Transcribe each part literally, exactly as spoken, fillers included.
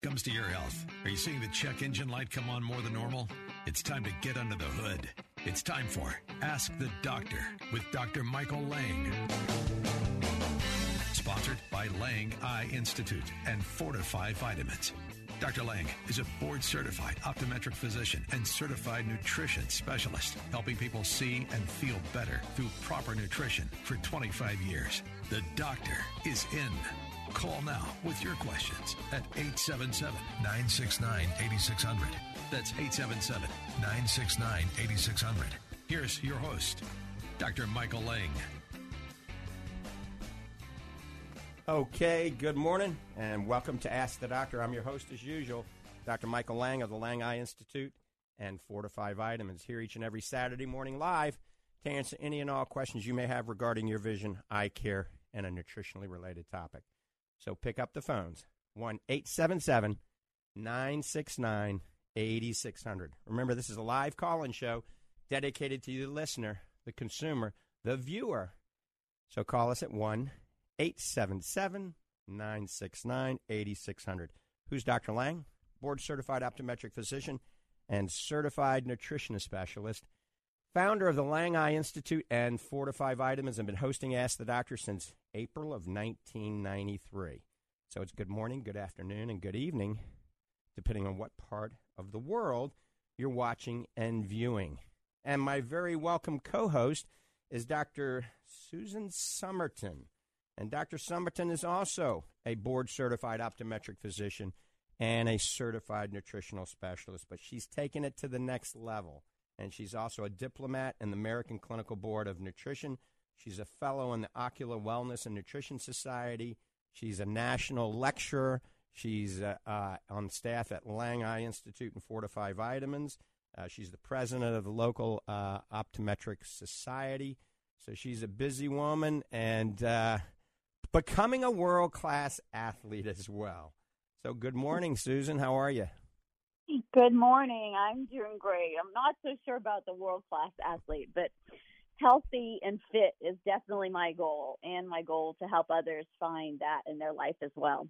comes to your health, are you seeing the check engine light come on more than normal? It's time to get under the hood. It's time for Ask the Doctor with Doctor Michael Lang. Sponsored by Lang Eye Institute and Fortify Vitamins. Doctor Lang is a board-certified optometric physician and certified nutrition specialist, helping people see and feel better through proper nutrition for twenty-five years. The doctor is in. Call now with your questions at eight seven seven, nine six nine, eight six zero zero. That's eight seven seven, nine six nine, eight six zero zero. Here's your host, Doctor Michael Lang. Okay, good morning, and welcome to Ask the Doctor. I'm your host, as usual, Doctor Michael Lang of the Lang Eye Institute and Fortify Vitamins, here each and every Saturday morning live to answer any and all questions you may have regarding your vision, eye care, and a nutritionally related topic. So pick up the phones, one eight seven seven, nine six nine, eight six zero zero. Remember, this is a live call-in show dedicated to you, the listener, the consumer, the viewer. So call us at one eight seven seven, nine six nine, eight six zero zero. Who's Doctor Lang? Board-certified optometric physician and certified nutritionist specialist, founder of the Lang Eye Institute and Fortify Vitamins, and been hosting Ask the Doctor since April of nineteen ninety-three. So it's good morning, good afternoon, and good evening, depending on what part of the world you're watching and viewing. And my very welcome co-host is Doctor Susan Somerton. And Doctor Somerton is also a board-certified optometric physician and a certified nutritional specialist, but she's taken it to the next level. And she's also a diplomat in the American Clinical Board of Nutrition. She's a fellow in the Ocular Wellness and Nutrition Society. She's a national lecturer. She's uh, uh, on staff at Lang Eye Institute and Fortify Vitamins. Uh, she's the president of the local uh, optometric society. So she's a busy woman and uh, becoming a world-class athlete as well. So good morning, Susan. How are you? Good morning. I'm doing great. I'm not so sure about the world-class athlete, but healthy and fit is definitely my goal, and my goal to help others find that in their life as well.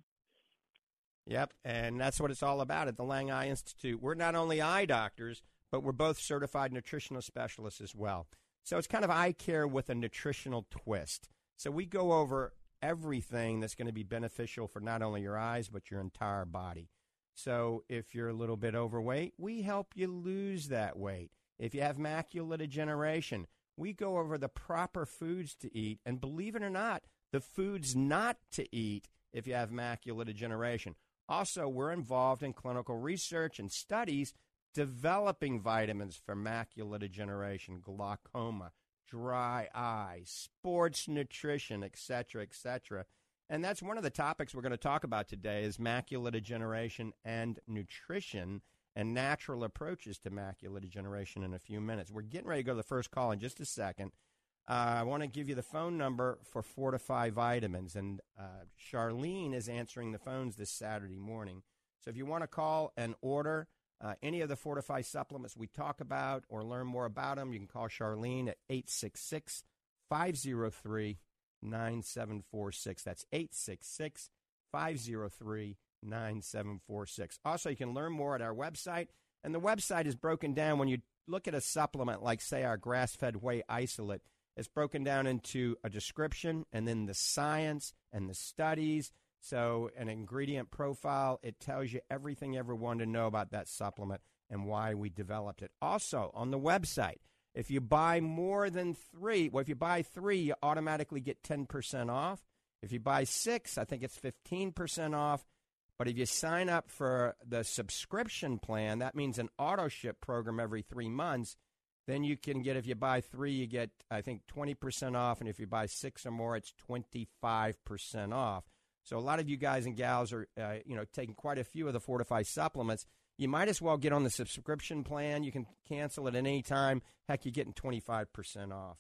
Yep, and that's what it's all about at the Lang Eye Institute. We're not only eye doctors, but we're both certified nutritional specialists as well. So it's kind of eye care with a nutritional twist. So we go over everything that's going to be beneficial for not only your eyes, but your entire body. So if you're a little bit overweight, we help you lose that weight. If you have macular degeneration, we go over the proper foods to eat. And believe it or not, the foods not to eat if you have macular degeneration. Also, we're involved in clinical research and studies developing vitamins for macular degeneration, glaucoma, dry eye, sports nutrition, et cetera, et cetera. And that's one of the topics we're going to talk about today is macular degeneration and nutrition and natural approaches to macular degeneration in a few minutes. We're getting ready to go to the first call in just a second. Uh, I want to give you the phone number for Fortify Vitamins, and uh, Charlene is answering the phones this Saturday morning. So if you want to call and order uh, any of the Fortify supplements we talk about or learn more about them, you can call Charlene at eight six six, five zero three, nine seven four six. That's eight six six, five zero three, nine seven four six. Also, you can learn more at our website, and the website is broken down. When you look at a supplement like, say, our grass-fed whey isolate, it's broken down into a description and then the science and the studies. So an ingredient profile, it tells you everything you ever wanted to know about that supplement and why we developed it. Also, on the website, if you buy more than three, well, if you buy three, you automatically get ten percent off. If you buy six, I think it's fifteen percent off. But if you sign up for the subscription plan, that means an auto ship program every three months. Then you can get, if you buy three, you get, I think, twenty percent off. And if you buy six or more, it's twenty-five percent off. So a lot of you guys and gals are, uh, you know, taking quite a few of the Fortify supplements. You might as well get on the subscription plan. You can cancel it at any time. Heck, you're getting twenty-five percent off.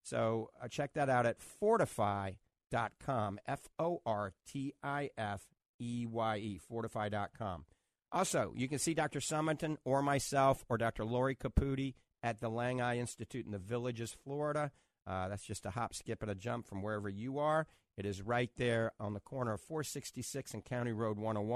So uh, check that out at fortify dot com, F O R T I F E Y E, fortify dot com. Also, you can see Doctor Somerton or myself or Doctor Lori Caputi at the Lang Eye Institute in the Villages, Florida. Uh, that's just a hop, skip, and a jump from wherever you are. It is right there on the corner of four sixty-six and County Road one oh one.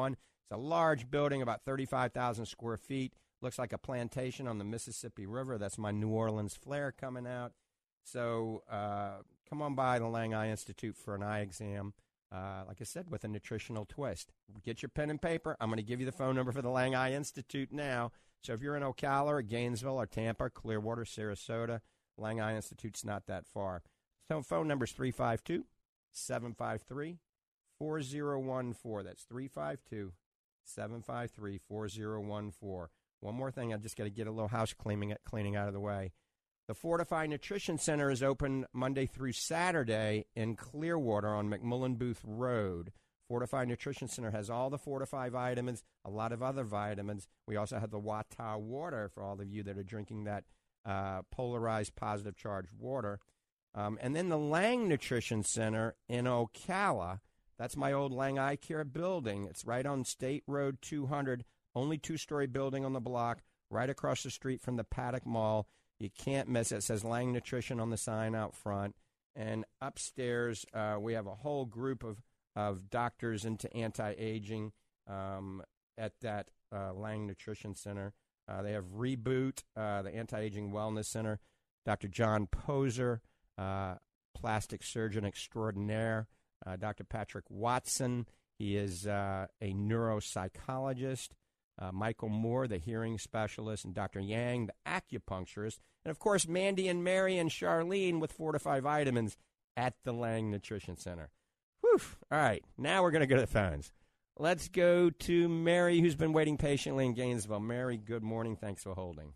It's a large building, about thirty-five thousand square feet. Looks like a plantation on the Mississippi River. That's my New Orleans flair coming out. So uh, come on by the Lang Eye Institute for an eye exam. Uh, like I said, with a nutritional twist. Get your pen and paper. I'm going to give you the phone number for the Lang Eye Institute now. So if you're in Ocala or Gainesville or Tampa, Clearwater, Sarasota, Lang Eye Institute's not that far. So phone number is three five two, seven five three, four zero one four. That's three five two, seven five three, four zero one four. One more thing, I just got to get a little house cleaning, cleaning out of the way. The Fortify Nutrition Center is open Monday through Saturday in Clearwater on McMullen Booth Road. Fortify Nutrition Center has all the Fortify vitamins, a lot of other vitamins. We also have the Wata water for all of you that are drinking that uh, polarized positive charged water. Um, and then the Lang Nutrition Center in Ocala, that's my old Lang Eye Care building. It's right on State Road two hundred, only two-story building on the block, right across the street from the Paddock Mall. You can't miss it. It says Lang Nutrition on the sign out front. And upstairs, uh, we have a whole group of, of doctors into anti-aging um, at that uh, Lang Nutrition Center. Uh, they have Reboot, uh, the Anti-Aging Wellness Center, Doctor John Poser, uh, plastic surgeon extraordinaire, uh, Doctor Patrick Watson. He is uh, a neuropsychologist. Uh, Michael Moore, the hearing specialist, and Doctor Yang, the acupuncturist. And, of course, Mandy and Mary and Charlene with Fortify Vitamins at the Lang Nutrition Center. Whew. All right, now we're going to go to the phones. Let's go to Mary, who's been waiting patiently in Gainesville. Mary, good morning. Thanks for holding.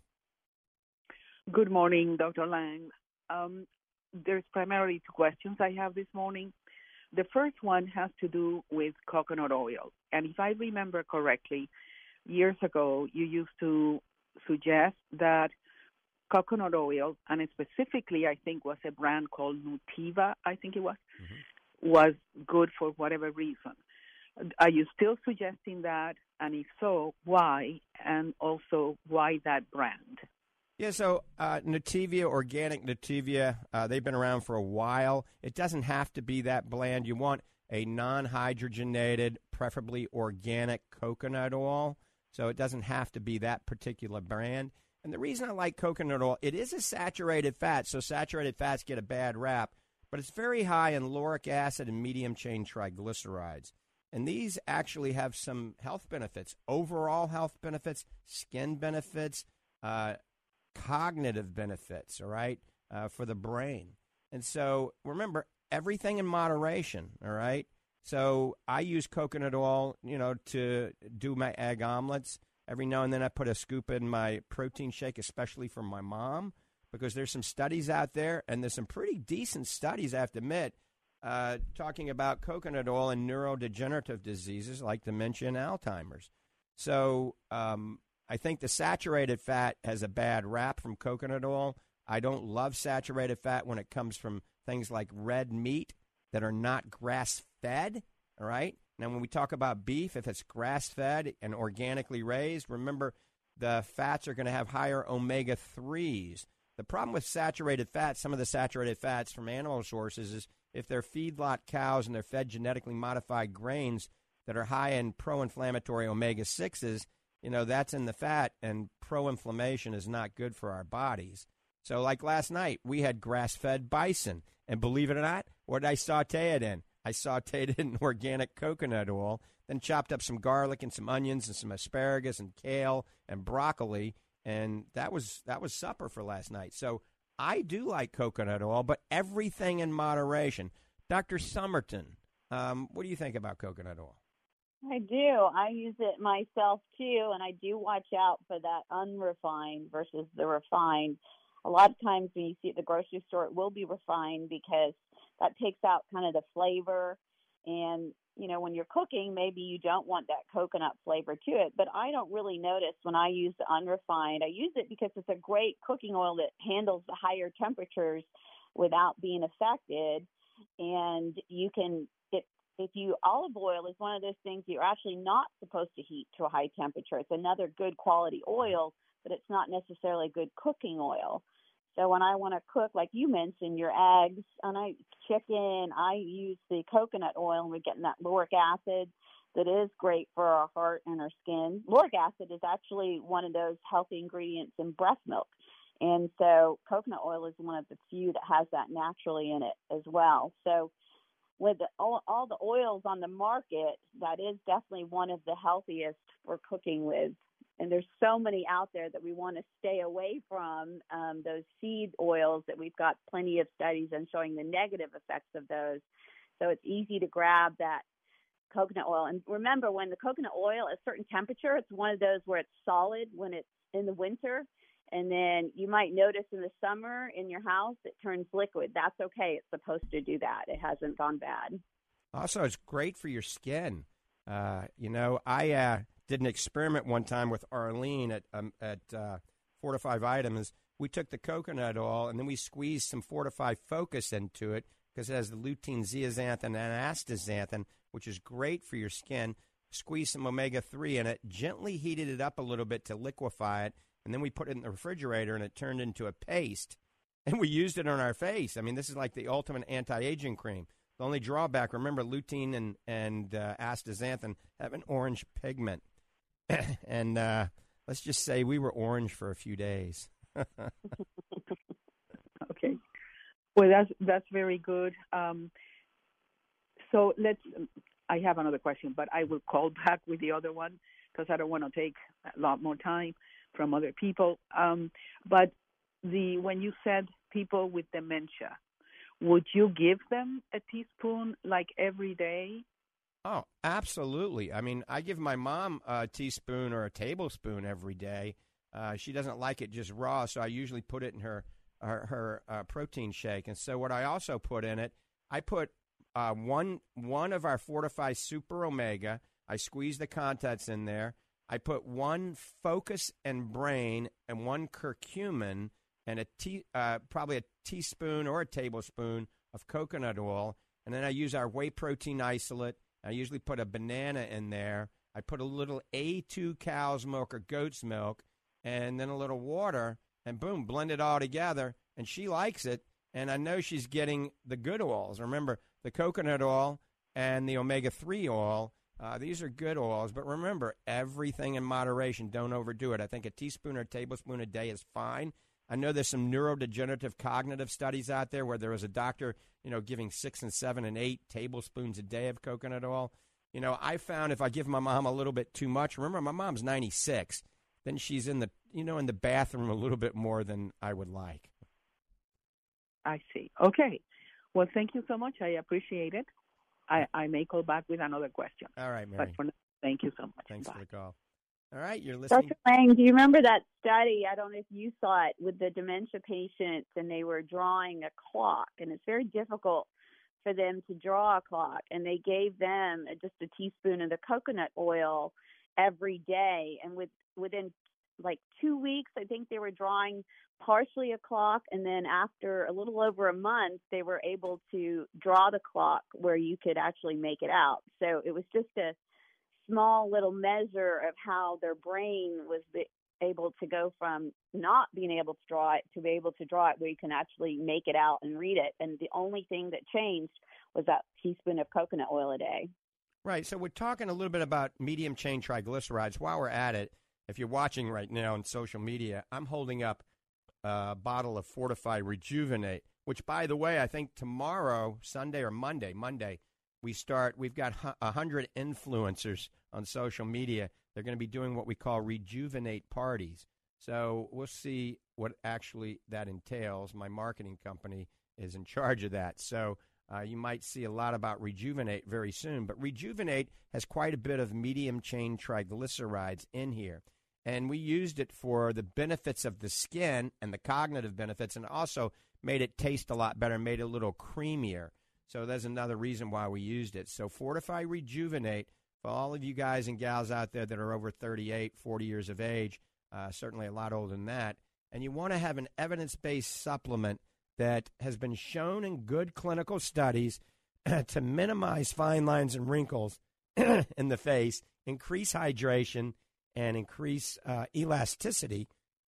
Good morning, Doctor Lang. Um, there's primarily two questions I have this morning. The first one has to do with coconut oil. And if I remember correctly, years ago, you used to suggest that coconut oil, and specifically I think was a brand called Nutiva, I think it was, mm-hmm. was good for whatever reason. Are you still suggesting that? And if so, why? And also, why that brand? Yeah, so uh, Nutivia, organic Nutivia, uh, they've been around for a while. It doesn't have to be that bland. You want a non-hydrogenated, preferably organic coconut oil. So it doesn't have to be that particular brand. And the reason I like coconut oil, it is a saturated fat, so saturated fats get a bad rap, but it's very high in lauric acid and medium-chain triglycerides. And these actually have some health benefits, overall health benefits, skin benefits, uh, cognitive benefits, all right, uh, for the brain. And so remember, everything in moderation, all right? So I use coconut oil, you know, to do my egg omelets. Every now and then I put a scoop in my protein shake, especially for my mom, because there's some studies out there, and there's some pretty decent studies, I have to admit, uh, talking about coconut oil and neurodegenerative diseases like dementia and Alzheimer's. So um, I think the saturated fat has a bad rap from coconut oil. I don't love saturated fat when it comes from things like red meat that are not grass-fed, all right? Now, when we talk about beef, if it's grass-fed and organically raised, remember the fats are going to have higher omega threes. The problem with saturated fats, some of the saturated fats from animal sources, is if they're feedlot cows and they're fed genetically modified grains that are high in pro-inflammatory omega sixes, you know, that's in the fat, and pro-inflammation is not good for our bodies. So like last night, we had grass-fed bison, and believe it or not, what did I saute it in? I sauteed it in organic coconut oil, then chopped up some garlic and some onions and some asparagus and kale and broccoli, and that was that was supper for last night. So I do like coconut oil, but everything in moderation. Doctor Somerton, um, what do you think about coconut oil? I do. I use it myself, too, and I do watch out for that unrefined versus the refined. A lot of times when you see it at the grocery store, it will be refined because that takes out kind of the flavor. And, you know, when you're cooking, maybe you don't want that coconut flavor to it. But I don't really notice when I use the unrefined. I use it because it's a great cooking oil that handles the higher temperatures without being affected. And you can, it, if you, olive oil is one of those things you're actually not supposed to heat to a high temperature. It's another good quality oil, but it's not necessarily good cooking oil. So when I want to cook, like you mentioned, your eggs and I chicken, I use the coconut oil and we're getting that lauric acid. that is great for our heart and our skin. Lauric acid is actually one of those healthy ingredients in breast milk. And so coconut oil is one of the few that has that naturally in it as well. So with the, all, all the oils on the market, that is definitely one of the healthiest for cooking with. And there's so many out there that we want to stay away from, um, those seed oils that we've got plenty of studies on showing the negative effects of those. So it's easy to grab that coconut oil. And remember, when the coconut oil at a certain temperature, it's one of those where it's solid when it's in the winter. And then you might notice in the summer in your house, it turns liquid. That's okay. It's supposed to do that. It hasn't gone bad. Also, it's great for your skin. Uh, you know, I uh, did an experiment one time with Arlene at um, at uh, Fortify Vitamins. We took the coconut oil and then we squeezed some Fortify Focus into it because it has the lutein, zeaxanthin, and astaxanthin, which is great for your skin. Squeezed some omega three in it, gently heated it up a little bit to liquefy it, and then we put it in the refrigerator and it turned into a paste. And we used it on our face. I mean, this is like the ultimate anti-aging cream. The only drawback, remember, lutein and, and uh, astaxanthin have an orange pigment. and uh, let's just say we were orange for a few days. Okay. Well, that's that's very good. Um, so let's. I have another question, but I will call back with the other one because I don't want to take a lot more time from other people. Um, but the when you said people with dementia, would you give them a teaspoon like every day? Oh, absolutely. I mean, I give my mom a teaspoon or a tablespoon every day. Uh, she doesn't like it just raw, so I usually put it in her her, her uh, protein shake. And so what I also put in it, I put uh, one one of our Fortify Super Omega. I squeeze the contents in there. I put one Focus and Brain and one curcumin and a tea, uh, probably a teaspoon or a tablespoon of coconut oil. And then I use our whey protein isolate. I usually put a banana in there. I put a little A two cow's milk or goat's milk and then a little water, and boom, blend it all together. And she likes it, and I know she's getting the good oils. Remember, the coconut oil and the omega three oil, uh, these are good oils. But remember, everything in moderation. Don't overdo it. I think a teaspoon or a tablespoon a day is fine. I know there's some neurodegenerative cognitive studies out there where there was a doctor, you know, giving six and seven and eight tablespoons a day of coconut oil. You know, I found if I give my mom a little bit too much, remember, my mom's ninety-six, then she's in the, you know, in the bathroom a little bit more than I would like. I see. Okay. Well, thank you so much. I appreciate it. I, I may call back with another question. All right, Mary. But for now, thank you so much. Thanks Bye. for the call. All right, you're listening. Doctor Lang, do you remember that study? I don't know if you saw it with the dementia patients, and they were drawing a clock, and it's very difficult for them to draw a clock. And they gave them just a teaspoon of the coconut oil every day, and with within like two weeks, I think they were drawing partially a clock, and then after a little over a month, they were able to draw the clock where you could actually make it out. So it was just a small little measure of how their brain was able to go from not being able to draw it to be able to draw it where you can actually make it out and read it. And the only thing that changed was that teaspoon of coconut oil a day. Right. So we're talking a little bit about medium chain triglycerides. While we're at it, if you're watching right now on social media, I'm holding up a bottle of Fortify Rejuvenate, which, by the way, I think tomorrow, Sunday or Monday, Monday, we start, we've got one hundred influencers on social media. They're going to be doing what we call Rejuvenate parties. So we'll see what actually that entails. My marketing company is in charge of that. So uh, you might see a lot about Rejuvenate very soon. But Rejuvenate has quite a bit of medium chain triglycerides in here. And we used it for the benefits of the skin and the cognitive benefits, and also made it taste a lot better, made it a little creamier. So there's another reason why we used it. So Fortify Rejuvenate, for all of you guys and gals out there that are over thirty-eight, forty years of age, uh, certainly a lot older than that, and you want to have an evidence-based supplement that has been shown in good clinical studies to minimize fine lines and wrinkles in the face, increase hydration, and increase uh, elasticity.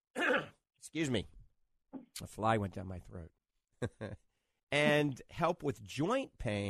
Excuse me. A fly went down my throat. And help with joint pain,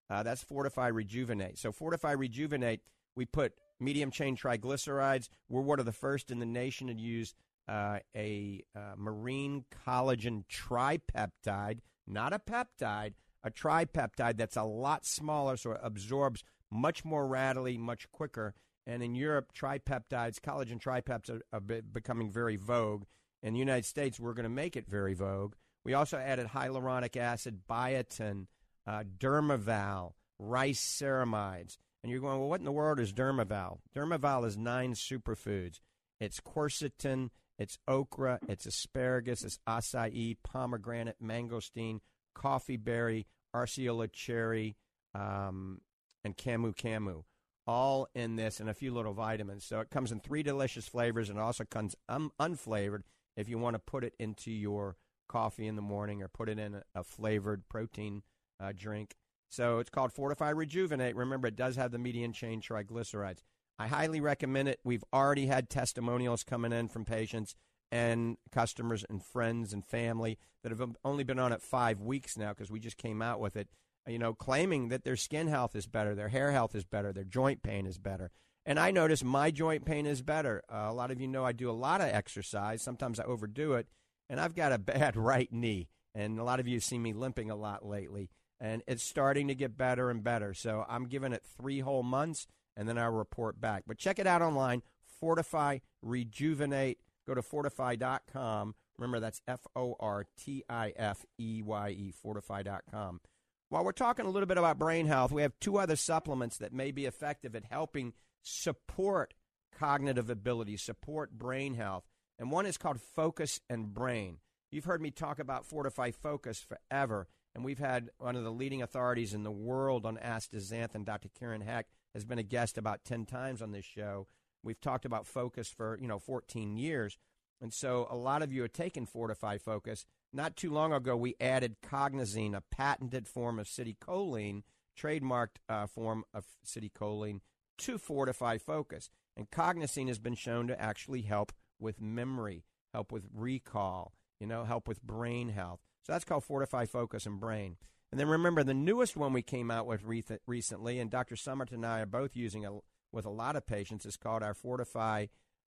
Uh, that's Fortify Rejuvenate. So Fortify Rejuvenate, we put medium-chain triglycerides. We're one of the first in the nation to use uh, a uh, marine collagen tripeptide, not a peptide, a tripeptide that's a lot smaller, so it absorbs much more readily, much quicker. And in Europe, tripeptides, collagen tripeptides are, are be- becoming very vogue. In the United States, we're going to make it very vogue. We also added hyaluronic acid, biotin, uh, Dermaval, rice ceramides. And you're going, well, what in the world is Dermaval? Dermaval is nine superfoods. It's quercetin, it's okra, it's asparagus, it's acai, pomegranate, mangosteen, coffee berry, arceola cherry, um, and camu camu. All in this and a few little vitamins. So it comes in three delicious flavors and also comes un- unflavored if you want to put it into your coffee in the morning or put it in a, a flavored protein uh, drink. So it's called Fortify Rejuvenate. Remember, it does have the medium chain triglycerides. I highly recommend it. We've already had testimonials coming in from patients and customers and friends and family that have only been on it five weeks now because we just came out with it, you know, claiming that their skin health is better, their hair health is better, their joint pain is better. And I notice my joint pain is better. Uh, a lot of you know I do a lot of exercise. Sometimes I overdo it, and I've got a bad right knee. And a lot of you see me limping a lot lately. And it's starting to get better and better. So I'm giving it three whole months, and then I'll report back. But check it out online, Fortify Rejuvenate. Go to fortify dot com. Remember, that's F O R T I F E Y E, fortify dot com. While we're talking a little bit about brain health, we have two other supplements that may be effective at helping support cognitive ability, support brain health. And one is called Focus and Brain. You've heard me talk about Fortify Focus forever. And we've had one of the leading authorities in the world on astaxanthin, Doctor Karen Heck, has been a guest about ten times on this show. We've talked about Focus for, you know, fourteen years. And so a lot of you have taken Fortify Focus. Not too long ago, we added Cognizine, a patented form of citicoline, trademarked uh, form of citicoline, to Fortify Focus. And Cognizine has been shown to actually help with memory, help with recall, you know, help with brain health. So that's called Fortify Focus and Brain. And then remember, the newest one we came out with re- recently, and Doctor Summert and I are both using it with a lot of patients, is called our Fortify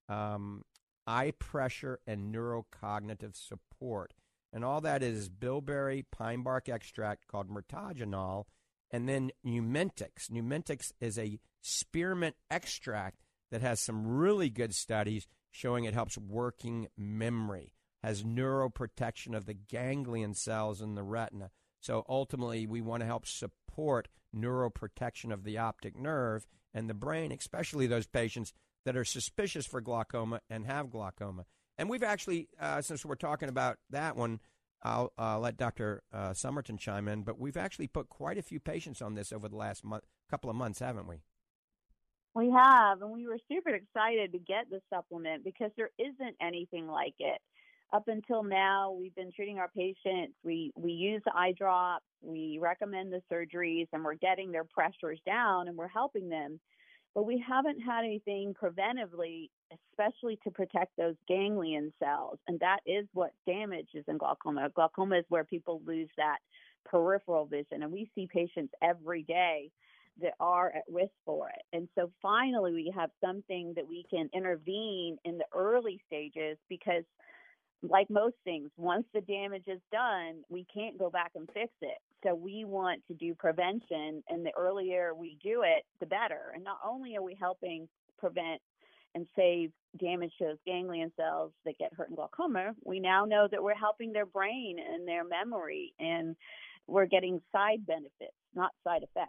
um, Eye Pressure and Neurocognitive Support. And all that is bilberry pine bark extract called mirtogenol, and then Numentix. Numentix is a spearmint extract that has some really good studies showing it helps working memory, has neuroprotection of the ganglion cells in the retina. So ultimately, we want to help support neuroprotection of the optic nerve and the brain, especially those patients that are suspicious for glaucoma and have glaucoma. And we've actually, uh, since we're talking about that one, I'll uh, let Doctor Uh, Summerton chime in, but we've actually put quite a few patients on this over the last month, couple of months, haven't we? We have, and we were super excited to get the supplement because there isn't anything like it. Up until now, we've been treating our patients. We we use the eye drops, we recommend the surgeries, and we're getting their pressures down, and we're helping them. But we haven't had anything preventively, especially to protect those ganglion cells, and that is what damages in glaucoma. Glaucoma is where people lose that peripheral vision, and we see patients every day that are at risk for it. And so finally, we have something that we can intervene in the early stages because, like most things, once the damage is done, we can't go back and fix it. So we want to do prevention, and the earlier we do it, the better. And not only are we helping prevent and save damage to those ganglion cells that get hurt in glaucoma, we now know that we're helping their brain and their memory, and we're getting side benefits, not side effects.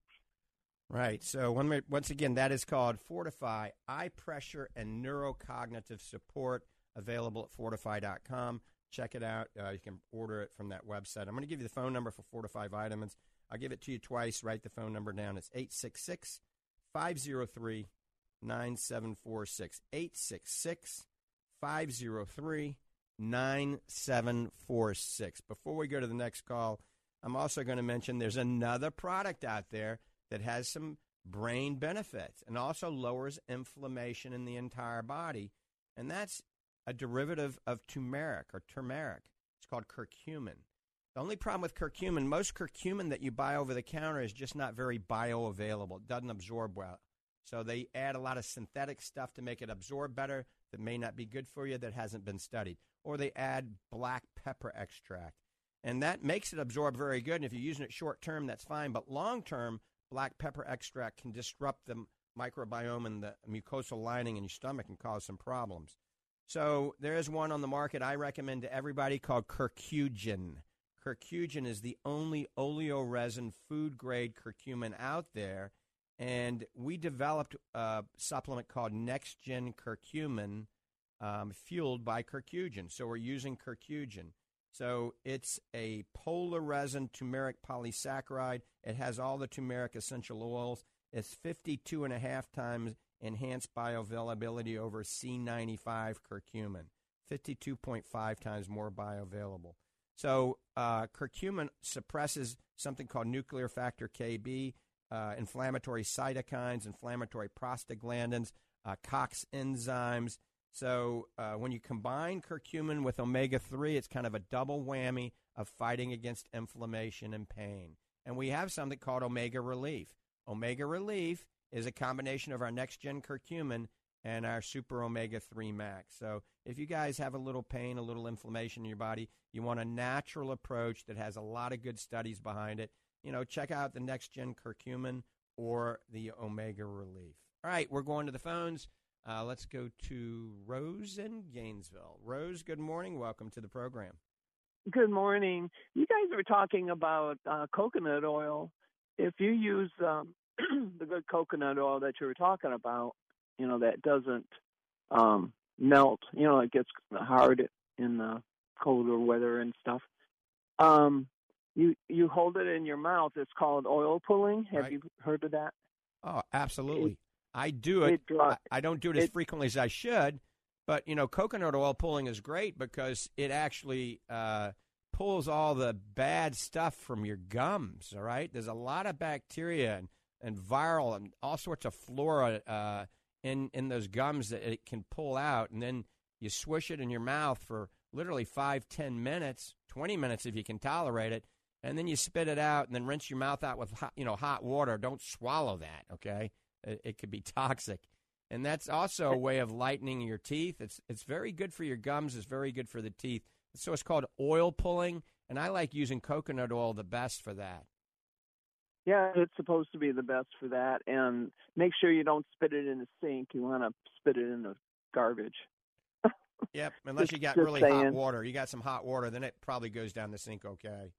Right. So one, once again, that is called Fortify Eye Pressure and Neurocognitive Support, available at fortify dot com. Check it out. Uh, you can order it from that website. I'm going to give you the phone number for Fortify Vitamins. I'll give it to you twice. Write the phone number down. It's eight six six, five oh three, nine seven four six. eight six six, five oh three, nine seven four six. Before we go to the next call, I'm also going to mention there's another product out there that has some brain benefits and also lowers inflammation in the entire body, and that's a derivative of turmeric or turmeric. It's called curcumin. The only problem with curcumin, most curcumin that you buy over the counter is just not very bioavailable. It doesn't absorb well. So they add a lot of synthetic stuff to make it absorb better that may not be good for you, that hasn't been studied. Or they add black pepper extract. And that makes it absorb very good. And if you're using it short term, that's fine. But long term, black pepper extract can disrupt the microbiome and the mucosal lining in your stomach and cause some problems. So there is one on the market I recommend to everybody called Curcugen. Curcugen is the only oleoresin food-grade curcumin out there, and we developed a supplement called Next Gen Curcumin, um, fueled by Curcugen. So we're using Curcugen. So it's a polar resin turmeric polysaccharide. It has all the turmeric essential oils. It's fifty-two and a half times enhanced bioavailability over C ninety-five curcumin, fifty-two point five times more bioavailable. So uh, curcumin suppresses something called nuclear factor K B, uh, inflammatory cytokines, inflammatory prostaglandins, uh, COX enzymes. So uh, when you combine curcumin with omega three, it's kind of a double whammy of fighting against inflammation and pain. And we have something called Omega Relief. Omega Relief is a combination of our next-gen curcumin and our Super Omega three Max. So if you guys have a little pain, a little inflammation in your body, you want a natural approach that has a lot of good studies behind it, you know, check out the next-gen curcumin or the Omega Relief. All right, we're going to the phones. Uh, let's go to Rose in Gainesville. Rose, good morning. Welcome to the program. Good morning. You guys were talking about uh, coconut oil. If you use um, the good coconut oil that you were talking about, you know, that doesn't um, melt, you know, it gets hard in the colder weather and stuff. Um, you you hold it in your mouth. It's called oil pulling. Have Right. you heard of that? Oh, absolutely. It, I do it. it dry, I, I don't do it as it, frequently as I should, but, you know, coconut oil pulling is great because it actually uh, pulls all the bad stuff from your gums, all right? There's a lot of bacteria and, and viral and all sorts of flora uh, in, in those gums that it can pull out, and then you swish it in your mouth for literally five, ten minutes, twenty minutes if you can tolerate it, and then you spit it out and then rinse your mouth out with hot, you know, hot water. Don't swallow that, okay? It, it could be toxic. And that's also a way of lightening your teeth. It's it's very good for your gums. It's very good for the teeth. So it's called oil pulling, and I like using coconut oil the best for that. Yeah, it's supposed to be the best for that. And make sure you don't spit it in the sink. You want to spit it in the garbage. Yep, unless you got Just really saying. hot water. You got some hot water, then it probably goes down the sink okay.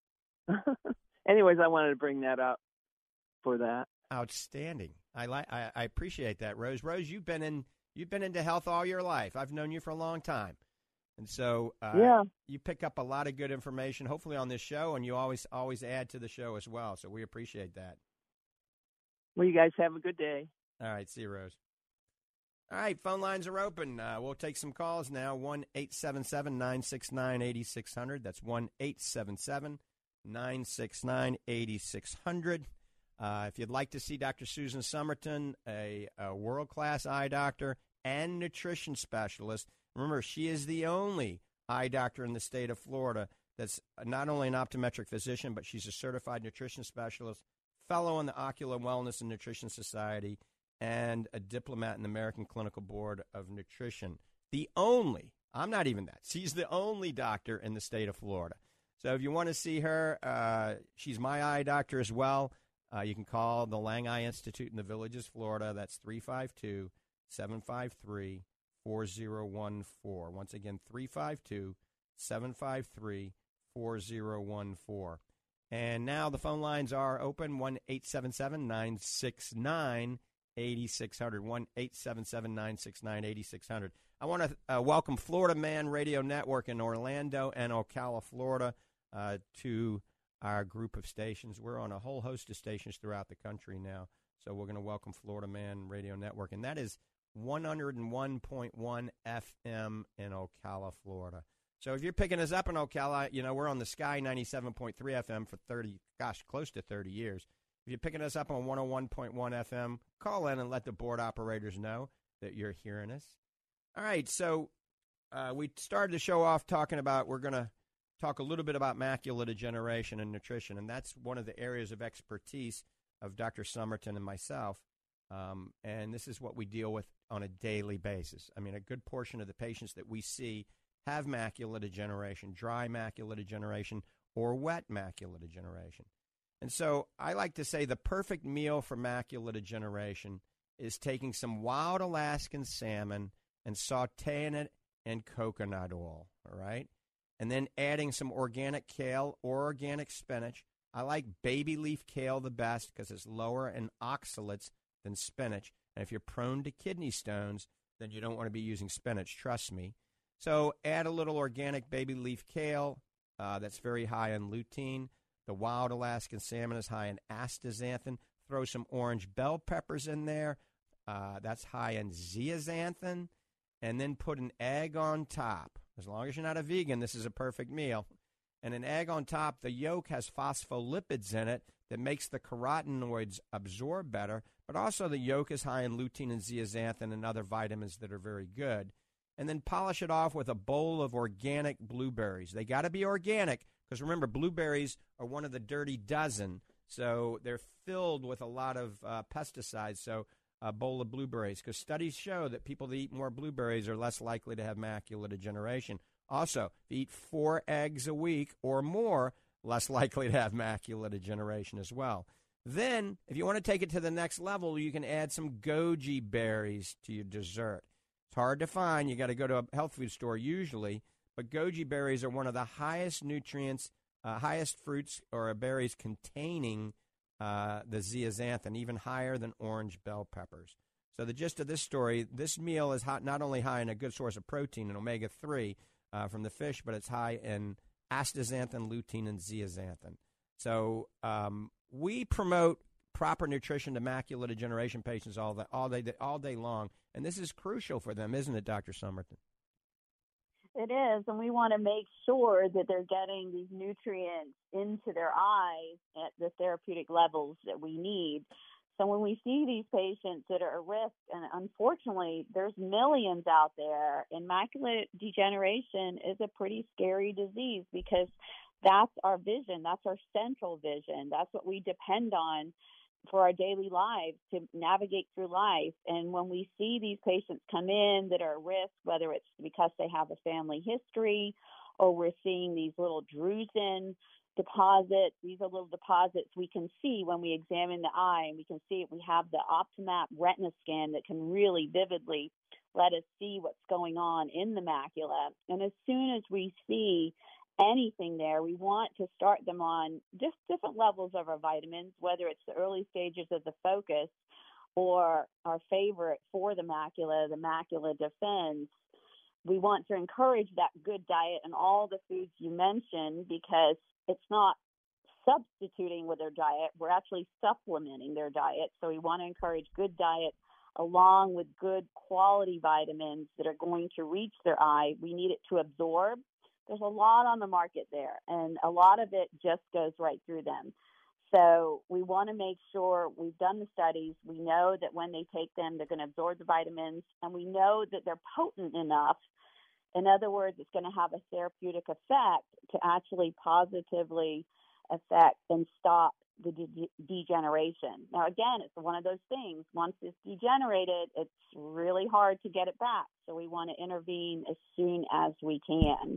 Anyways, I wanted to bring that up for that. Outstanding. I like. I, I appreciate that, Rose. Rose, you've been in. You've been into health all your life. I've known you for a long time, and so uh, yeah, you pick up a lot of good information, hopefully on this show, and you always always add to the show as well. So we appreciate that. Well, you guys have a good day. All right, see you, Rose. All right, phone lines are open. Uh, we'll take some calls now. One eight seven seven nine six nine eighty six hundred. That's one eight seven seven nine six nine eighty six hundred. Uh, if you'd like to see Doctor Susan Somerton, a, a world-class eye doctor and nutrition specialist, remember, she is the only eye doctor in the state of Florida that's not only an optometric physician, but she's a certified nutrition specialist, fellow in the Ocular Wellness and Nutrition Society, and a diplomat in the American Clinical Board of Nutrition. The only, I'm not even that, she's the only doctor in the state of Florida. So if you want to see her, uh, she's my eye doctor as well. Uh, you can call the Lang Eye Institute in the Villages, Florida. That's three five two, seven five three, four zero one four. Once again, three five two, seven five three, four zero one four. And now the phone lines are open, one eight seven seven nine six nine eight six hundred, one eight seven seven nine six nine eight six hundred. I want to uh, welcome Florida Man Radio Network in Orlando and Ocala, Florida, uh, to our group of stations. We're on a whole host of stations throughout the country now, so we're going to welcome Florida Man Radio Network, and that is one oh one point one F M in Ocala, Florida. So if you're picking us up in Ocala, you know, we're on the Sky ninety-seven point three F M for thirty, gosh, close to thirty years. If you're picking us up on one oh one point one F M, call in and let the board operators know that you're hearing us. All right, so uh, we started the show off talking about we're going to talk a little bit about macular degeneration and nutrition, and that's one of the areas of expertise of Doctor Somerton and myself. Um, and this is what we deal with on a daily basis. I mean, a good portion of the patients that we see have macular degeneration, dry macular degeneration, or wet macular degeneration. And so I like to say the perfect meal for macular degeneration is taking some wild Alaskan salmon and sauteing it in coconut oil, all right? And then adding some organic kale or organic spinach. I like baby leaf kale the best because it's lower in oxalates than spinach. And if you're prone to kidney stones, then you don't want to be using spinach, trust me. So add a little organic baby leaf kale. Uh, that's very high in lutein. The wild Alaskan salmon is high in astaxanthin. Throw some orange bell peppers in there. Uh, that's high in zeaxanthin. And then put an egg on top. As long as you're not a vegan, this is a perfect meal. And an egg on top, the yolk has phospholipids in it that makes the carotenoids absorb better, but also the yolk is high in lutein and zeaxanthin and other vitamins that are very good. And then polish it off with a bowl of organic blueberries. They got to be organic because, remember, blueberries are one of the dirty dozen, so they're filled with a lot of uh, pesticides. So a bowl of blueberries, because studies show that people that eat more blueberries are less likely to have macular degeneration. Also, if you eat four eggs a week or more, less likely to have macular degeneration as well. Then, if you want to take it to the next level, you can add some goji berries to your dessert. It's hard to find. You got to go to a health food store usually, but goji berries are one of the highest nutrients, uh, highest fruits or berries containing uh, the zeaxanthin, even higher than orange bell peppers. So the gist of this story, this meal is hot, not only high in a good source of protein and omega three uh, from the fish, but it's high in astaxanthin, lutein, and zeaxanthin. So um, we promote proper nutrition to macular degeneration patients all, the, all, day, all day long, and this is crucial for them, isn't it, Doctor Somerton? It is, and we want to make sure that they're getting these nutrients into their eyes at the therapeutic levels that we need. So when we see these patients that are at risk, and unfortunately there's millions out there, and macular degeneration is a pretty scary disease because that's our vision, that's our central vision, that's what we depend on for our daily lives to navigate through life. And when we see these patients come in that are at risk, whether it's because they have a family history or we're seeing these little drusen deposits, these are little deposits we can see when we examine the eye, and we can see it. We have the Optimap retina scan that can really vividly let us see what's going on in the macula. And as soon as we see anything there, we want to start them on just different levels of our vitamins, whether it's the early stages of the focus or our favorite for the macula, the macula defense. We want to encourage that good diet and all the foods you mentioned, because it's not substituting with their diet. We're actually supplementing their diet. So we want to encourage good diet along with good quality vitamins that are going to reach their eye. We need it to absorb. There's a lot on the market there, and a lot of it just goes right through them. So we want to make sure we've done the studies. We know that when they take them, they're going to absorb the vitamins, and we know that they're potent enough. In other words, it's going to have a therapeutic effect to actually positively affect and stop the de- degeneration. Now, again, it's one of those things. Once it's degenerated, it's really hard to get it back. So we want to intervene as soon as we can.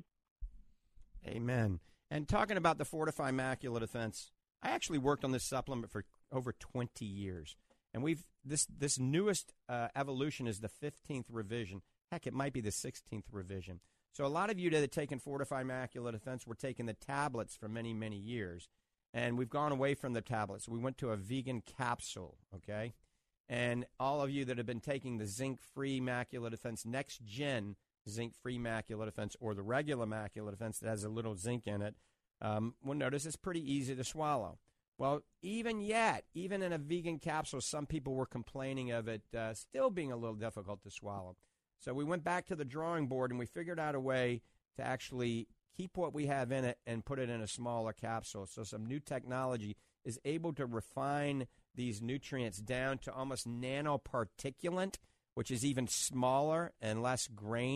Amen. And talking about the Fortify Macular Defense, I actually worked on this supplement for over twenty years. And we've this this newest uh, evolution is the fifteenth revision. Heck, it might be the sixteenth revision. So a lot of you that have taken Fortify Macular Defense were taking the tablets for many, many years. And we've gone away from the tablets. We went to a vegan capsule, okay? And all of you that have been taking the zinc-free Macular Defense Next Gen zinc-free macular defense or the regular macular defense that has a little zinc in it, um, will notice it's pretty easy to swallow. Well, even yet, even in a vegan capsule, some people were complaining of it uh, still being a little difficult to swallow. So we went back to the drawing board and we figured out a way to actually keep what we have in it and put it in a smaller capsule. So some new technology is able to refine these nutrients down to almost nanoparticulate, which is even smaller and less grainy.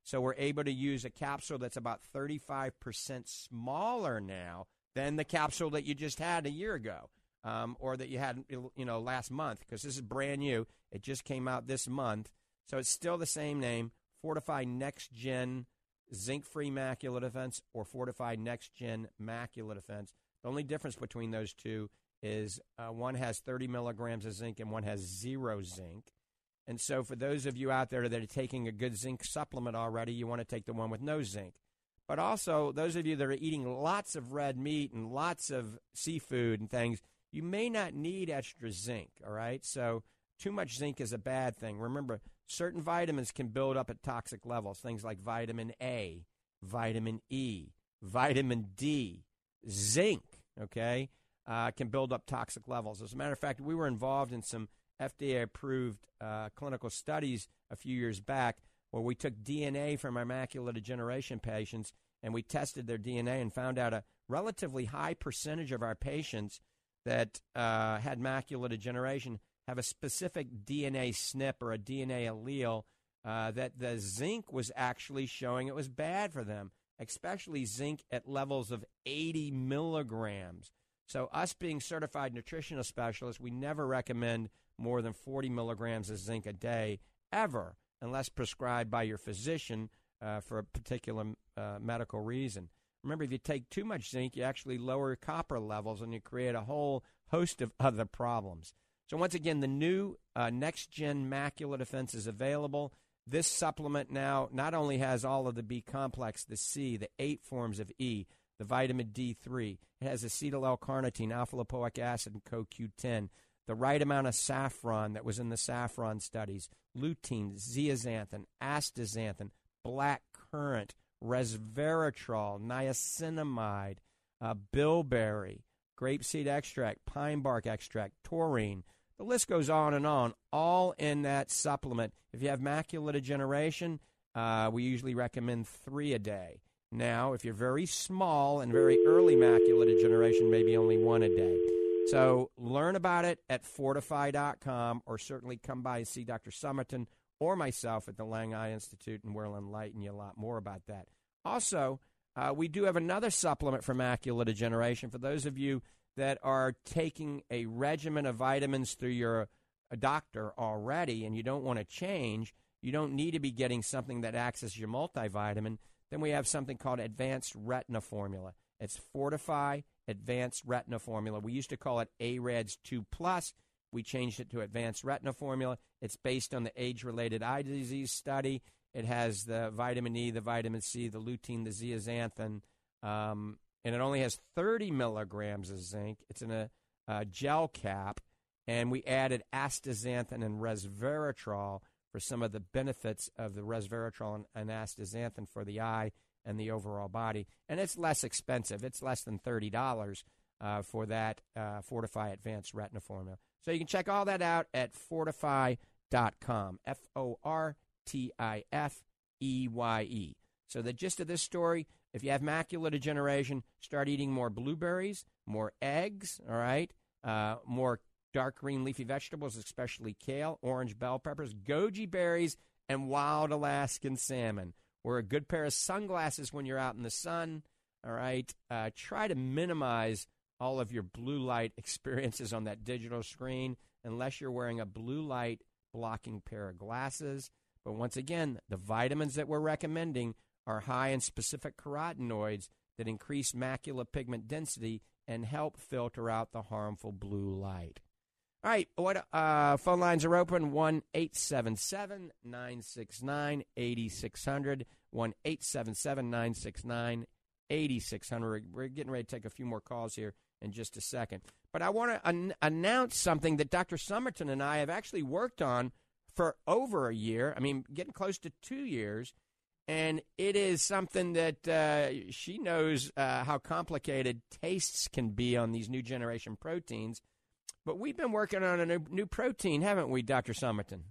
So we're able to use a capsule that's about thirty-five percent smaller now than the capsule that you just had a year ago, um, or that you had, you know, last month, because this is brand new. It just came out this month. So it's still the same name, Fortify Next Gen Zinc-Free Macular Defense or Fortify Next Gen Macular Defense. The only difference between those two is uh, one has thirty milligrams of zinc and one has zero zinc. And so for those of you out there that are taking a good zinc supplement already, you want to take the one with no zinc. But also, those of you that are eating lots of red meat and lots of seafood and things, you may not need extra zinc, all right? So too much zinc is a bad thing. Remember, certain vitamins can build up at toxic levels, things like vitamin A, vitamin E, vitamin D, zinc, okay, uh, can build up toxic levels. As a matter of fact, we were involved in some F D A-approved uh, clinical studies a few years back where we took D N A from our macular degeneration patients and we tested their D N A and found out a relatively high percentage of our patients that uh, had macular degeneration have a specific D N A S N P or a D N A allele uh, that the zinc was actually showing it was bad for them, especially zinc at levels of eighty milligrams. So us being certified nutritional specialists, we never recommend more than forty milligrams of zinc a day ever, unless prescribed by your physician uh, for a particular uh, medical reason. Remember, if you take too much zinc, you actually lower copper levels and you create a whole host of other problems. So once again, the new uh, next-gen macular defense is available. This supplement now not only has all of the B complex, the C, the eight forms of E, the vitamin D three, it has acetyl L-carnitine, alpha-lipoic acid, and co Q ten, the right amount of saffron that was in the saffron studies, lutein, zeaxanthin, astaxanthin, black currant, resveratrol, niacinamide, uh, bilberry, grapeseed extract, pine bark extract, taurine. The list goes on and on, all in that supplement. If you have macular degeneration, uh, we usually recommend three a day. Now, if you're very small and very early macular degeneration, maybe only one a day. So learn about it at fortify dot com or certainly come by and see Doctor Somerton or myself at the Lang Eye Institute, and we'll enlighten you a lot more about that. Also, uh, we do have another supplement for macular degeneration. For those of you that are taking a regimen of vitamins through your uh, doctor already and you don't want to change, you don't need to be getting something that acts as your multivitamin, then we have something called Advanced Retina Formula. It's Fortify Advanced Retina Formula. We used to call it A R E D S two plus. We changed it to Advanced Retina Formula. It's based on the age-related eye disease study. It has the vitamin E, the vitamin C, the lutein, the zeaxanthin, um, and it only has thirty milligrams of zinc. It's in a, a gel cap, and we added astaxanthin and resveratrol for some of the benefits of the resveratrol and, and astaxanthin for the eye and the overall body. And it's less expensive. It's less than thirty dollars uh, for that uh, Fortify Advanced Retina Formula. So you can check all that out at fortify dot com, F O R T I F E Y E. So the gist of this story, if you have macular degeneration, start eating more blueberries, more eggs, all right, uh, more dark green leafy vegetables, especially kale, orange bell peppers, goji berries, and wild Alaskan salmon. Wear a good pair of sunglasses when you're out in the sun, all right? Uh, try to minimize all of your blue light experiences on that digital screen unless you're wearing a blue light blocking pair of glasses. But once again, the vitamins that we're recommending are high in specific carotenoids that increase macular pigment density and help filter out the harmful blue light. All right, what uh, phone lines are open, one eight seven seven, nine six nine, eight six zero zero, one eight seven seven, nine six nine, eight six zero zero. We're getting ready to take a few more calls here in just a second. But I want to an- announce something that Doctor Somerton and I have actually worked on for over a year, I mean, getting close to two years, and it is something that uh, she knows uh, how complicated tastes can be on these new generation proteins. But we've been working on a new, new protein, haven't we, Doctor Somerton?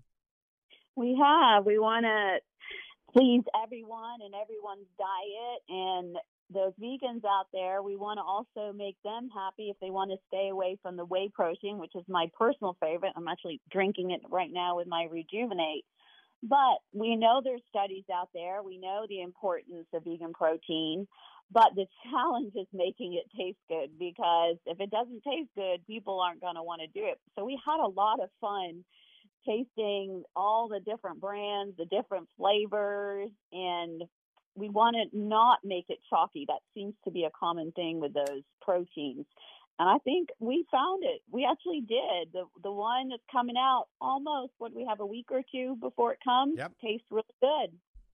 We have. We want to please everyone and everyone's diet. And those vegans out there, we want to also make them happy if they want to stay away from the whey protein, which is my personal favorite. I'm actually drinking it right now with my Rejuvenate. But we know there's studies out there. We know the importance of vegan protein. But the challenge is making it taste good, because if it doesn't taste good, people aren't going to want to do it. So we had a lot of fun tasting all the different brands, the different flavors, and we want to not make it chalky. That seems to be a common thing with those proteins. And I think we found it. We actually did. The the one that's coming out almost, what, we have a week or two before it comes, Yep. tastes really good.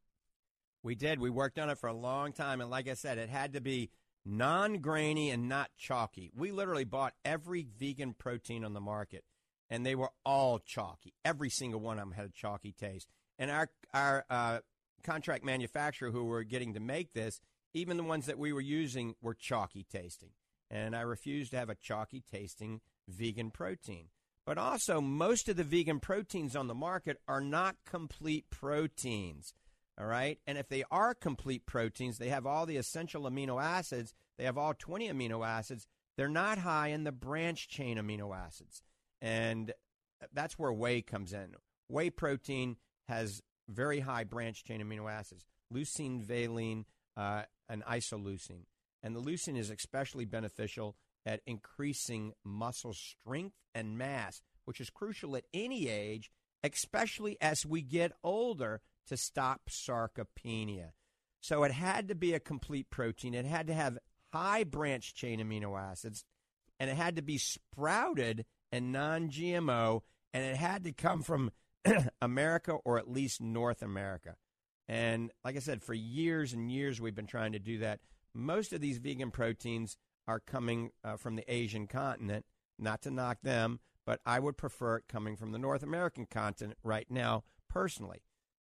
We did. We worked on it for a long time. And like I said, it had to be non-grainy and not chalky. We literally bought every vegan protein on the market, and they were all chalky. Every single one of them had a chalky taste. And our, our uh, contract manufacturer who were getting to make this, even the ones that we were using were chalky tasting. And I refuse to have a chalky tasting vegan protein. But also, most of the vegan proteins on the market are not complete proteins. All right. And if they are complete proteins, they have all the essential amino acids. They have all twenty amino acids. They're not high in the branch chain amino acids. And that's where whey comes in. Whey protein has very high branch chain amino acids, leucine, valine, uh, and isoleucine. And the leucine is especially beneficial at increasing muscle strength and mass, which is crucial at any age, especially as we get older, to stop sarcopenia. So it had to be a complete protein. It had to have high branch chain amino acids, and it had to be sprouted and non-G M O, and it had to come from America or at least North America. And like I said, for years and years we've been trying to do that. Most of these vegan proteins are coming uh, from the Asian continent, not to knock them, but I would prefer it coming from the North American continent right now, personally.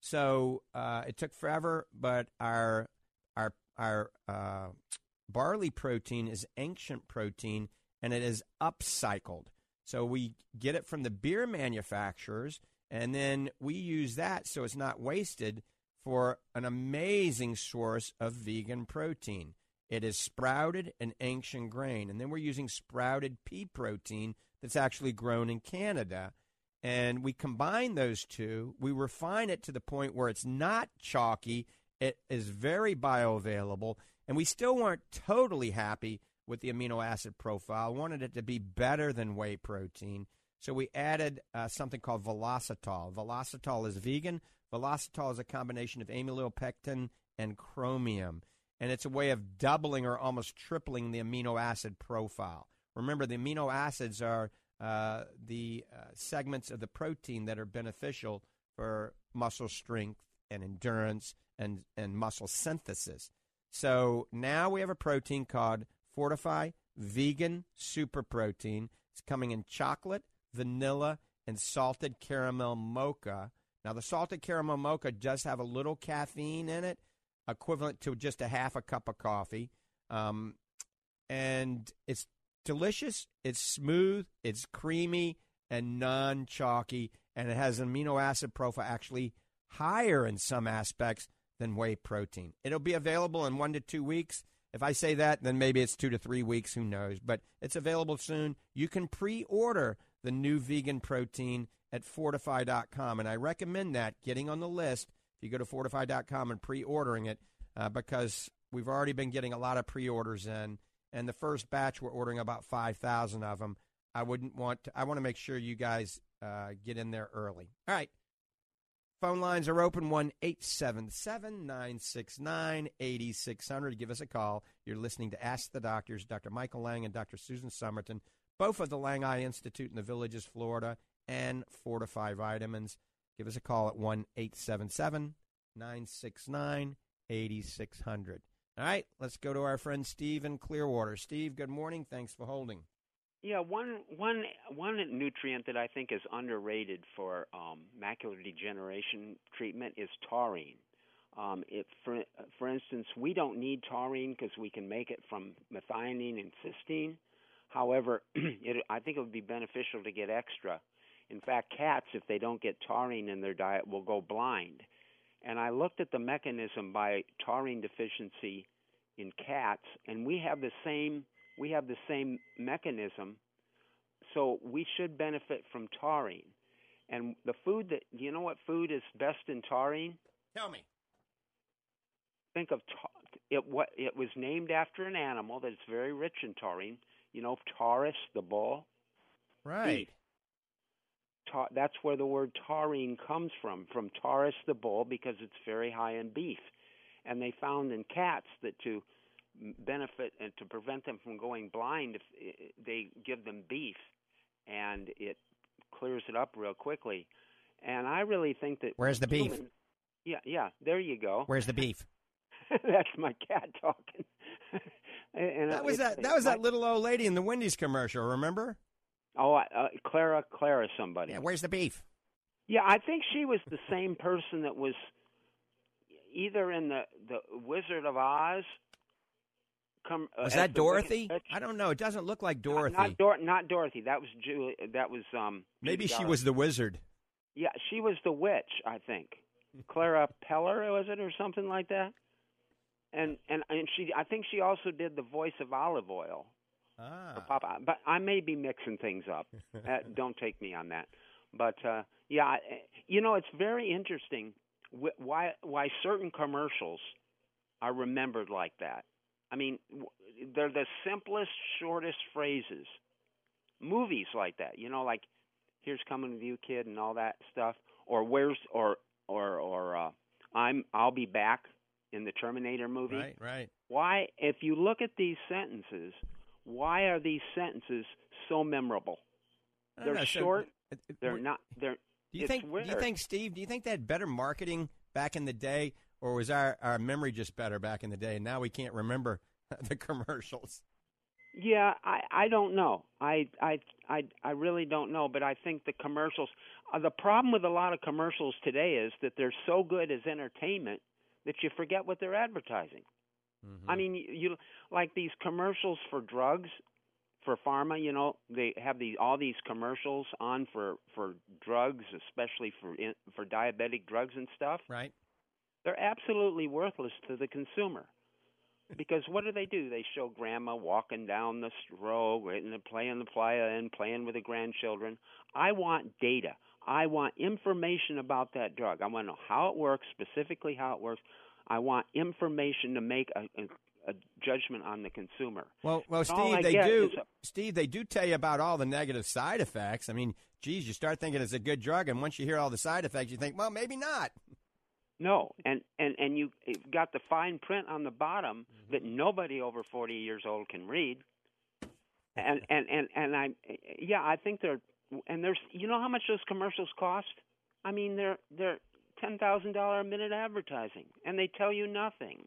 So uh, it took forever, but our our our uh, barley protein is ancient protein, and it is upcycled. So we get it from the beer manufacturers, and then we use that so it's not wasted for an amazing source of vegan protein. It is sprouted and ancient grain, and then we're using sprouted pea protein that's actually grown in Canada. And we combine those two. We refine it to the point where it's not chalky. It is very bioavailable. And we still weren't totally happy with the amino acid profile. Wanted it to be better than whey protein. So we added uh, something called Velocitol. Velocitol is vegan. Velocitol is a combination of amylopectin and chromium. And it's a way of doubling or almost tripling the amino acid profile. Remember, the amino acids are Uh, the uh, segments of the protein that are beneficial for muscle strength and endurance and, and muscle synthesis. So now we have a protein called Fortify Vegan Super Protein. It's coming in chocolate, vanilla, and salted caramel mocha. Now, the salted caramel mocha does have a little caffeine in it, equivalent to just a half a cup of coffee. Um, and it's delicious, it's smooth, it's creamy, and non-chalky, and it has an amino acid profile actually higher in some aspects than whey protein. It'll be available in one to two weeks. If I say that, then maybe it's two to three weeks, who knows. But it's available soon. You can pre-order the new vegan protein at Fortify dot com, and I recommend that, getting on the list, if you go to Fortify dot com and pre-ordering it, uh, because we've already been getting a lot of pre-orders in. And the first batch, we're ordering about five thousand of them. I wouldn't want to, I want to make sure you guys uh, get in there early. All right. Phone lines are open, one eight seven seven, nine six nine, eight six zero zero. Give us a call. You're listening to Ask the Doctors, Doctor Michael Lang and Doctor Susan Somerton, both of the Lang Eye Institute in the Villages, Florida, and Fortify Vitamins. Give us a call at one eight seven seven, nine six nine, eight six zero zero. All right, let's go to our friend Steve in Clearwater. Steve, good morning. Thanks for holding. Yeah, one one one nutrient that I think is underrated for um, macular degeneration treatment is taurine. Um, it, for for instance, we don't need taurine because we can make it from methionine and cysteine. However, it, I think it would be beneficial to get extra. In fact, cats, if they don't get taurine in their diet, will go blind. And I looked at the mechanism by taurine deficiency in cats, and we have the same we have the same mechanism. So we should benefit from taurine. And the food that you know what food is best in taurine? Tell me. Think of ta- it. What it was named after an animal that's very rich in taurine. You know, Taurus the bull. Right. Ta- that's where the word taurine comes from, from Taurus the bull, because it's very high in beef. And they found in cats that to benefit and to prevent them from going blind, if they give them beef, and it clears it up real quickly. And I really think that where's the beef? Humans, yeah, yeah. There you go. Where's the beef? That's my cat talking. and that was that. That was my, that little old lady in the Wendy's commercial. Remember? Oh, uh, Clara, Clara, somebody. Yeah. Where's the beef? Yeah, I think she was the same person that was either in the the Wizard of Oz. Come, uh, was that Dorothy? I don't know. It doesn't look like Dorothy. Not, not, Dor- not Dorothy. That was Julie. That was um. Maybe she was the wizard. Yeah, she was the witch. I think Clara Peller was it or something like that. And and and she. I think she also did the voice of Olive Oyl. Ah. Papa. But I may be mixing things up. uh, don't take me on that. But uh, yeah, you know, it's very interesting wh- why why certain commercials are remembered like that. I mean, they're the simplest, shortest phrases. Movies like that, you know, like "Here's Coming with You, Kid" and all that stuff, or "Where's" or or or uh, "I'm I'll be back" in the Terminator movie. Right, right. Why, if you look at these sentences, why are these sentences so memorable? They're know, short. So, it, they're not. They're. Do you think? Weird. Do you think, Steve? Do you think they had better marketing back in the day? Or was our, our memory just better back in the day, and now we can't remember the commercials? Yeah, I, I don't know. I, I I I really don't know. But I think the commercials. Uh, the problem with a lot of commercials today is that they're so good as entertainment that you forget what they're advertising. Mm-hmm. I mean, you, you like these commercials for drugs, for pharma. You know, they have these all these commercials on for, for drugs, especially for in, for diabetic drugs and stuff. Right. They're absolutely worthless to the consumer, because what do they do? They show grandma walking down the road, and playing the playa and playing with the grandchildren. I want data. I want information about that drug. I want to know how it works, specifically how it works. I want information to make a, a, a judgment on the consumer. Well, well, and Steve, they do. A, Steve, they do tell you about all the negative side effects. I mean, geez, you start thinking it's a good drug, and once you hear all the side effects, you think, well, maybe not. No, and, and, and you you've got the fine print on the bottom mm-hmm. that nobody over forty years old can read. And, and, and, and I, yeah, I think they're, and there's, you know how much those commercials cost? I mean, they're, they're ten thousand dollars a minute advertising, and they tell you nothing.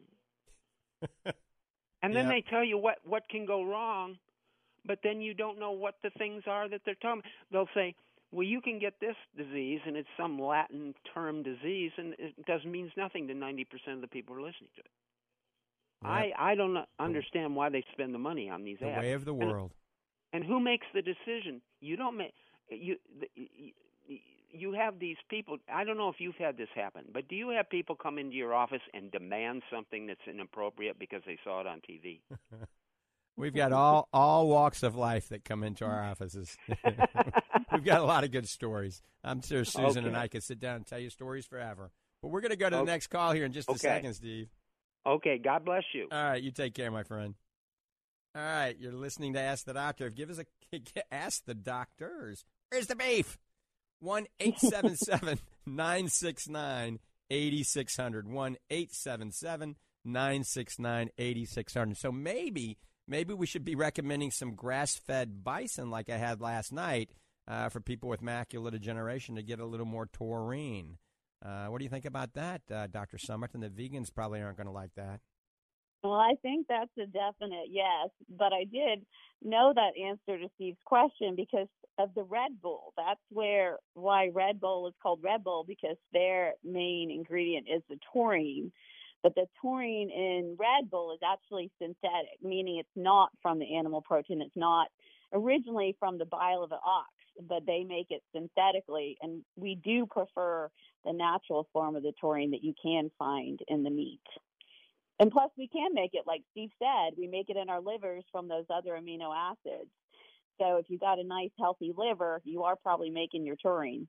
And then yep. they tell you what, what can go wrong, but then you don't know what the things are that they're telling. They'll say, well, you can get this disease, and it's some Latin term disease, and it doesn't means nothing to ninety percent of the people who are listening to it. Yep. I, I don't understand why they spend the money on these the ads. The way of the world. And, and who makes the decision? You don't make you, you you have these people. I don't know if you've had this happen, but do you have people come into your office and demand something that's inappropriate because they saw it on T V? We've got all, all walks of life that come into our offices. We've got a lot of good stories. I'm sure Susan okay. and I could sit down and tell you stories forever. But we're going to go to the okay. next call here in just a okay. second, Steve. Okay. God bless you. All right. You take care, my friend. All right. You're listening to Ask the Doctor. Give us a Ask the Doctors. Where's the beef? one eight seven seven nine six nine eight six zero zero. one eight seven seven nine six nine eight six zero zero. So maybe... Maybe we should be recommending some grass-fed bison like I had last night uh, for people with macular degeneration to get a little more taurine. Uh, what do you think about that, uh, Doctor Somerton? The vegans probably aren't going to like that. Well, I think that's a definite yes, but I did know that answer to Steve's question because of the Red Bull. That's where why Red Bull is called Red Bull, because their main ingredient is the taurine. But the taurine in Red Bull is actually synthetic, meaning it's not from the animal protein. It's not originally from the bile of an ox, but they make it synthetically. And we do prefer the natural form of the taurine that you can find in the meat. And plus, we can make it, like Steve said, we make it in our livers from those other amino acids. So if you got a nice, healthy liver, you are probably making your taurine.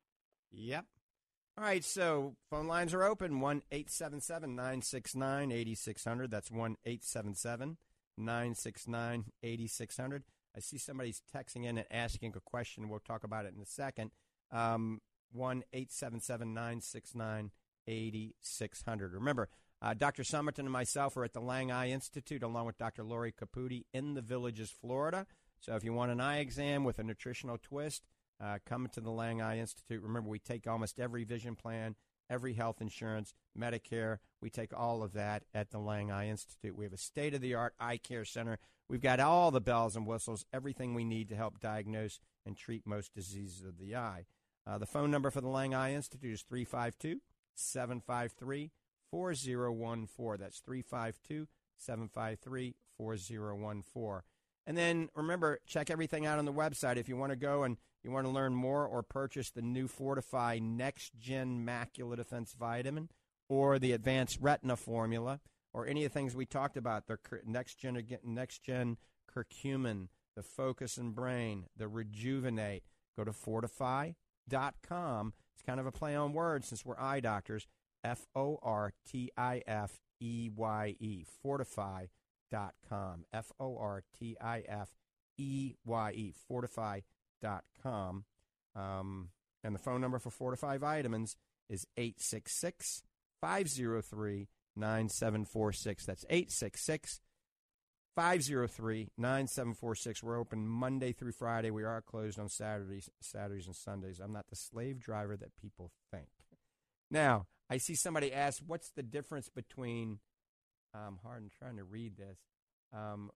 Yep. All right, so phone lines are open, one eight seven seven, nine six nine, eight six zero zero. That's one eight seven seven, nine six nine, eight six zero zero. I see somebody's texting in and asking a question. We'll talk about it in a second. Um, one eight seven seven, nine six nine, eight six zero zero. Remember, uh, Doctor Somerton and myself are at the Lang Eye Institute along with Doctor Lori Caputi in the Villages, Florida. So if you want an eye exam with a nutritional twist, Uh, come to the Lang Eye Institute. Remember, we take almost every vision plan, every health insurance, Medicare. We take all of that at the Lang Eye Institute. We have a state-of-the-art eye care center. We've got all the bells and whistles, everything we need to help diagnose and treat most diseases of the eye. Uh, the phone number for the Lang Eye Institute is three five two, seven five three, four zero one four. That's three five two, seven five three, four zero one four. And then, remember, check everything out on the website. If you want to go and you want to learn more or purchase the new Fortify Next Gen Macular Defense Vitamin or the Advanced Retina Formula or any of the things we talked about, the Next Gen, Next Gen Curcumin, the Focus and Brain, the Rejuvenate, go to fortify dot com. It's kind of a play on words since we're eye doctors. F O R T I F E Y E, fortify dot com. F O R T I F E Y E, fortify dot com. Um, and the phone number for Fortify Vitamins is eight six six, five zero three, nine seven four six. That's eight six six, five zero three, nine seven four six. We're open Monday through Friday. We are closed on Saturdays, Saturdays and Sundays. I'm not the slave driver that people think. Now, I see somebody ask, what's the difference between, um, hard I'm trying to read this, um,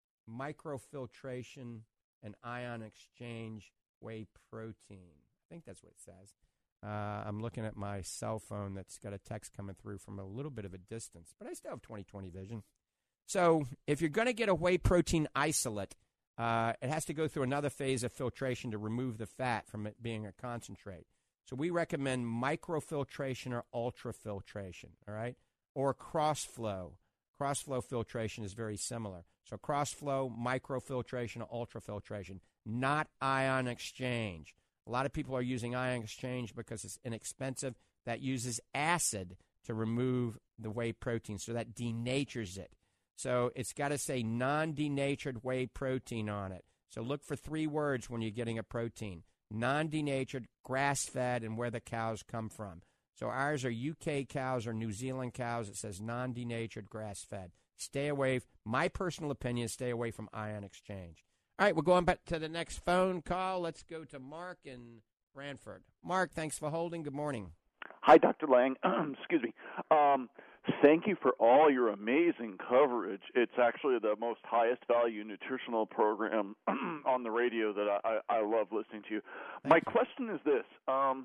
microfiltration and ion exchange whey protein. I think that's what it says. Uh, I'm looking at my cell phone that's got a text coming through from a little bit of a distance, but I still have twenty twenty vision. So if you're going to get a whey protein isolate, uh, it has to go through another phase of filtration to remove the fat from it being a concentrate. So we recommend microfiltration or ultrafiltration, all right, or cross-flow. Cross-flow filtration is very similar. So cross-flow, microfiltration, or ultrafiltration, not ion exchange. A lot of people are using ion exchange because it's inexpensive. That uses acid to remove the whey protein, so that denatures it. So it's got to say non-denatured whey protein on it. So look for three words when you're getting a protein: non-denatured, grass-fed, and where the cows come from. So ours are U K cows or New Zealand cows. It says non-denatured, grass-fed. Stay away, my personal opinion, stay away from ion exchange. All right, we're going back to the next phone call. Let's go to Mark in Brantford. Mark, thanks for holding. Good morning. Hi, Doctor Lang. Excuse me. Um, thank you for all your amazing coverage. It's actually the most highest value nutritional program on the radio that I, I, I love listening to. Thank My you. question is this. Um,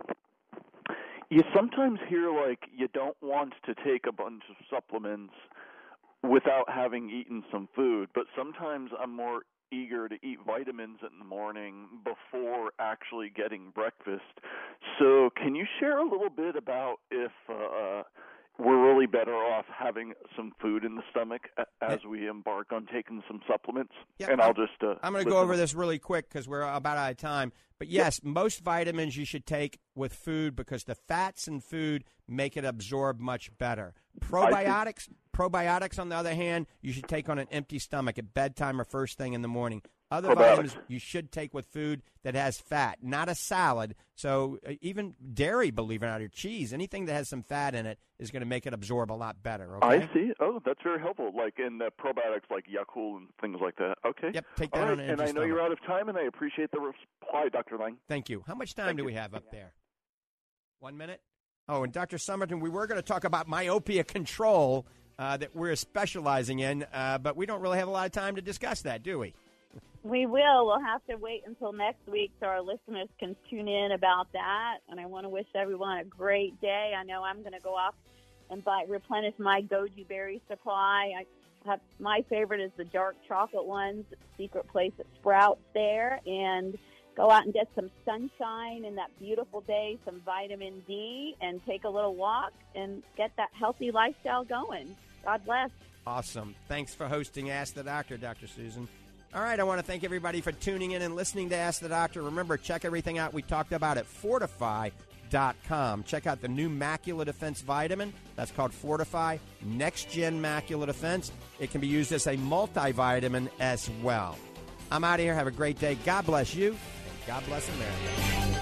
you sometimes hear like you don't want to take a bunch of supplements without having eaten some food, but sometimes I'm more eager to eat vitamins in the morning before actually getting breakfast. So can you share a little bit about if uh, we're really better off having some food in the stomach as yeah. we embark on taking some supplements? Yeah, and I'll just uh, I'm going to go over this really quick because we're about out of time. But yes, yep. most vitamins you should take with food because the fats in food make it absorb much better. Probiotics, probiotics on the other hand, you should take on an empty stomach at bedtime or first thing in the morning. Other Probiotics. vitamins you should take with food that has fat, not a salad. So uh, even dairy, believe it or not, or cheese, anything that has some fat in it is going to make it absorb a lot better. Okay? I see. Oh, that's very helpful. Like in the probiotics like Yakult and things like that. Okay. Yep, take that All right. on an And empty I know stomach. you're out of time, and I appreciate the reply, Doctor Lang. Thank you. How much time Thank do you. we have up there? One minute? Oh, and Doctor Somerton, we were going to talk about myopia control uh, that we're specializing in, uh, but we don't really have a lot of time to discuss that, do we? We will. We'll have to wait until next week so our listeners can tune in about that. And I want to wish everyone a great day. I know I'm going to go off and buy replenish my goji berry supply. I have, my favorite is the dark chocolate ones, Secret Place at Sprouts there, and go out and get some sunshine in that beautiful day, some vitamin D, and take a little walk and get that healthy lifestyle going. God bless. Awesome. Thanks for hosting Ask the Doctor, Doctor Susan. All right, I want to thank everybody for tuning in and listening to Ask the Doctor. Remember, check everything out we talked about at fortify dot com. Check out the new Macula Defense vitamin. That's called Fortify Next Gen Macula Defense. It can be used as a multivitamin as well. I'm out of here. Have a great day. God bless you. And God bless America.